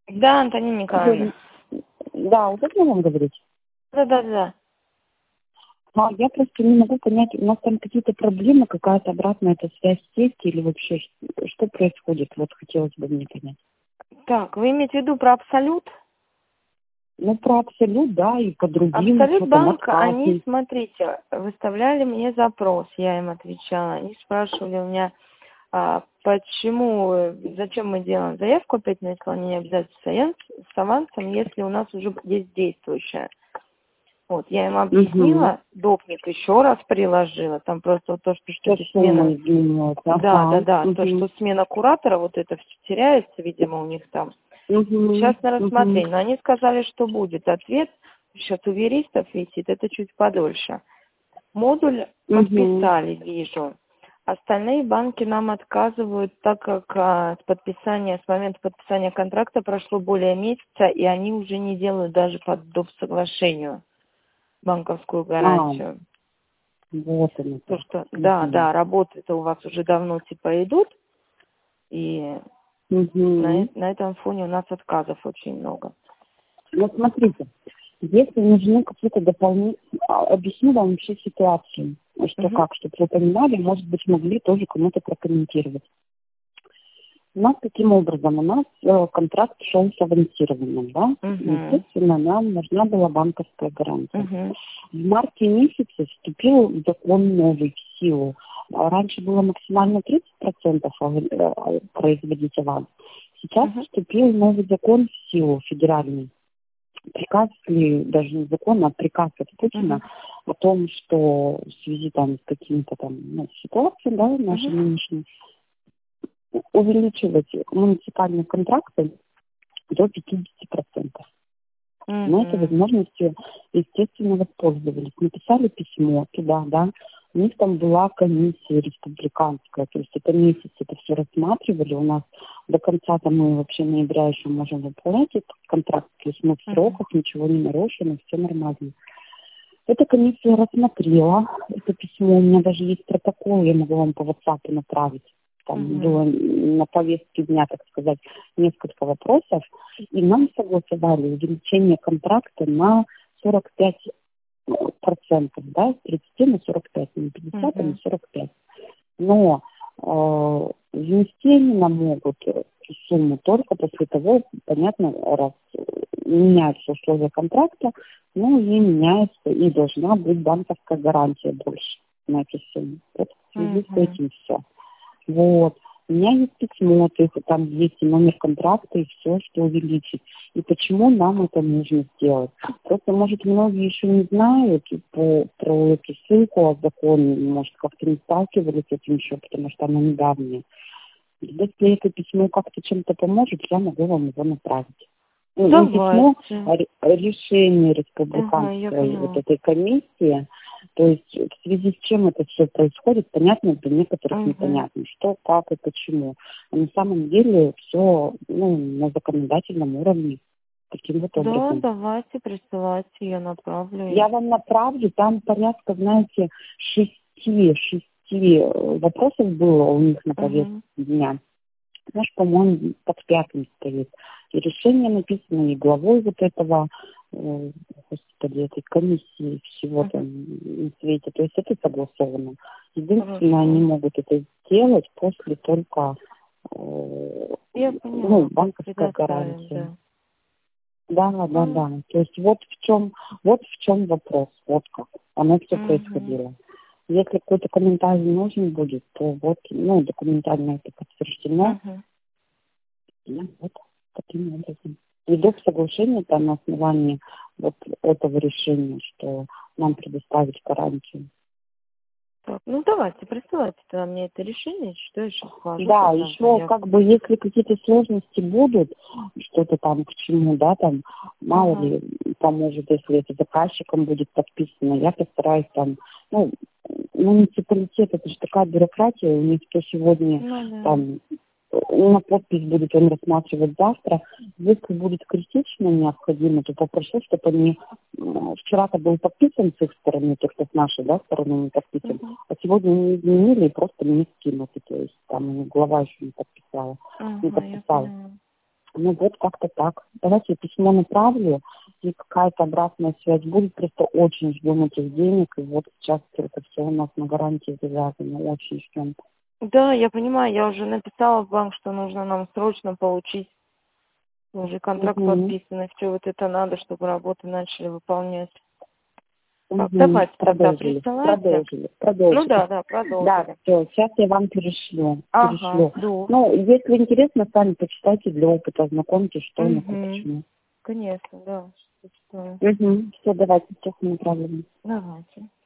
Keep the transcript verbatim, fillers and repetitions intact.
Да, Антонина Николаевна. Да, удобно вам говорить? Да, да, да. А я просто не могу понять, у нас там какие-то проблемы, какая-то обратная эта связь сети или вообще ш- что происходит? Вот хотелось бы мне понять. Так, вы имеете в виду про Абсолют? Ну, про Абсолют, да, и по другим, Абсолют что там банк, они, отказы. смотрите, выставляли мне запрос, я им отвечала. Они спрашивали у меня, а, почему, э, зачем мы делаем заявку опять на исполнение обязательств с аванс- с авансом, если у нас уже есть действующая. Вот, я им Угу. объяснила, допник еще раз приложила, там просто вот то, что, Что кстати, сумма смена, изменилась? да, да, Ага. да, то, Угу. что смена куратора, вот это все теряется, видимо, у них там. Угу. Сейчас на Угу. рассмотрение, но они сказали, что будет ответ, сейчас у юристов висит, это чуть подольше. Модуль Угу. подписали, вижу. Остальные банки нам отказывают, так как а, с подписания, с момента подписания контракта прошло более месяца, и они уже не делают даже под доп. Соглашению банковскую А, гарантию. вот оно То, так. что, да, Угу. да, работы-то у вас уже давно типа идут, и на, Угу. э- на этом фоне у нас отказов очень много. Вот смотрите, если нужны какие-то дополнительные... Объясню вам вообще ситуацию, что Угу, как, чтобы вы понимали, может быть, могли тоже кому-то прокомментировать. У нас каким образом? У нас э, контракт шел с авансированием, да? угу, Естественно, нам нужна была банковская гарантия. угу, В марте месяце вступил закон новый в силу. А раньше было максимально тридцать процентов ав- э, производить аванс. Сейчас угу, вступил новый закон в силу, федеральный. Приказ, или даже не закон, а приказ от Путина угу, о том, что в связи там с какими-то там ну, ситуациями, да, нашей угу, нынешней, увеличивать муниципальные контракты до пятидесяти процентов. Мы этой угу, возможностью, естественно, воспользовались. Написали письмо туда, да. У них там была комиссия республиканская, то есть это месяц это все рассматривали. У нас до конца там мы вообще ноября еще можем выполнять этот контракт, то есть мы в угу. сроках, ничего не нарушено, все нормально. Эта комиссия рассмотрела это письмо, у меня даже есть протокол, я могу вам по WhatsApp направить. Там Угу. было на повестке дня, так сказать, несколько вопросов, и нам согласовали увеличение контракта на сорок пять процентов, да, с тридцати на сорок пять, не пятьдесят, а на Угу. сорок пять. Но э, внести они нам могут эту сумму только после того, понятно, раз меняются условия контракта, ну и меняется, и должна быть банковская гарантия больше на эту сумму. Вот в связи с Угу. этим все. Вот. У меня есть письмо, то есть там есть и номер контракта, и все, что увеличить. И почему нам это нужно сделать? Просто, может, многие еще не знают по, про эту ссылку о законе, может, как-то не сталкивались с этим еще, потому что она недавняя. Если это письмо как-то чем-то поможет, я могу вам его направить. Ну, не письмо, Давайте. а ре- решение Ага, я республиканской вот поняла. этой комиссии. То есть в связи с чем это все происходит, понятно, для некоторых Угу. непонятно, что, как и почему. А на самом деле все ну, на законодательном уровне таким вот Да, образом. давайте, присылайте, я направлю Я им. вам направлю, там порядка, знаете, шести, шести э, вопросов было у них на повестке Угу. дня. Знаешь, по-моему, под пятым стоит. И решение написано, и главой вот этого, э, господи, этой комиссии всего Угу. там на свете. То есть это согласовано. Единственное, они Хорошо. могут это сделать после только э, Я ну, поняла, как банковская предоставим, гарантия. да. Да, да, А, да. То есть вот в чем, вот в чем вопрос, вот как оно все угу. происходило. Если какой-то комментарий нужен будет, то вот, ну, документально это подтверждено, Угу. ну, вот таким образом. Идут соглашения там на основании вот этого решения, что нам предоставить гарантию. Так, ну давайте, присылайте тогда мне это решение, что я сейчас сложу Да, тогда еще как заявку. бы если какие-то сложности будут, что-то там к чему, да, там, мало Ага. ли поможет, если это заказчиком будет подписано, я постараюсь там, ну, муниципалитет, это же такая бюрократия, у них то сегодня Ну да. там на подпись будет он рассматривать завтра. Если будет критично необходимо, то попрошу, чтобы они... м, Вчера-то был подписан с их стороны, только с нашей, да, стороны не подписан. Угу. А сегодня не изменили и просто мне скинули. То есть там глава еще не подписала, не Ага, я подписала. поняла. Ну вот как-то так. Давайте я письмо направлю, и какая-то обратная связь будет. Просто очень ждем этих денег, и вот сейчас это все у нас на гарантии завязано. Очень ждем. Да, я понимаю, я уже написала в банк, что нужно нам срочно получить. Уже контракт Угу. подписанный, все вот это надо, чтобы работы начали выполнять. Так, Угу. давайте тогда Продолжили. присылайте. Продолжили. Продолжили. Ну да, да, продолжили. Да, все, сейчас я вам перешлю. Ага, перешлю. жду. Ну, если интересно, сами почитайте для опыта, ознакомьтесь, что у нас и Угу. почему. Конечно, да. Что- что- Угу. Все, давайте, сейчас мы направим. Давайте.